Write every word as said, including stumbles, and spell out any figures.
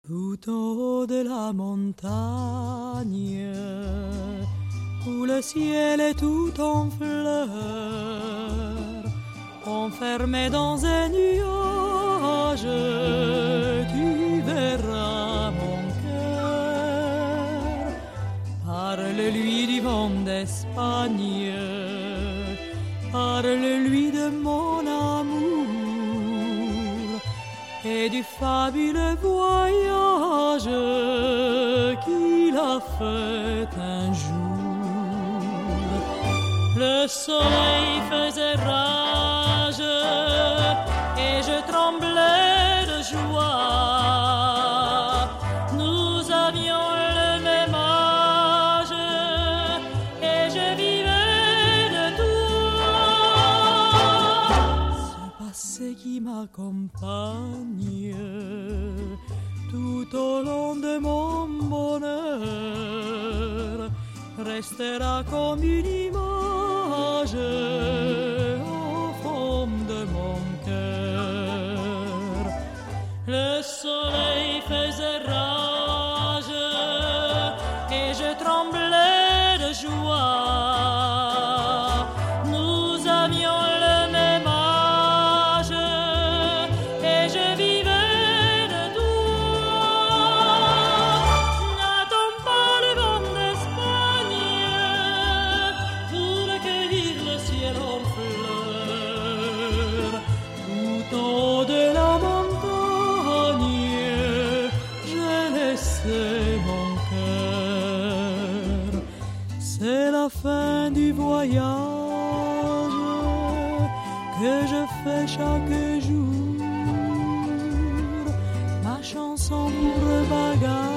Tout en haut de la montagne, où le ciel est tout en fleurs, enfermé dans un nuage, tu verras mon cœur. Parle-lui du vent d'Espagne, parle-lui de mon amour et du fabuleux voyage qu'il a fait un jour. Le soleil faisait rage et je tremblais de joie. Nous avions le même âge et je vivais de toi. Ce passé qui m'accompagne tout au long de mon bonheur restera comme une image au fond de mon cœur. Le soleil faisait rage et je tremblais de joie. Nous avions le même âge et je vivais de toi. N'attends pas le vent d'Espagne pour cueillir le ciel en fleurs. Tout en haut de la montagne, j'ai laissé mon cœur. C'est la fin du voyage que je fais chaque jour. Ma chanson pour le bagage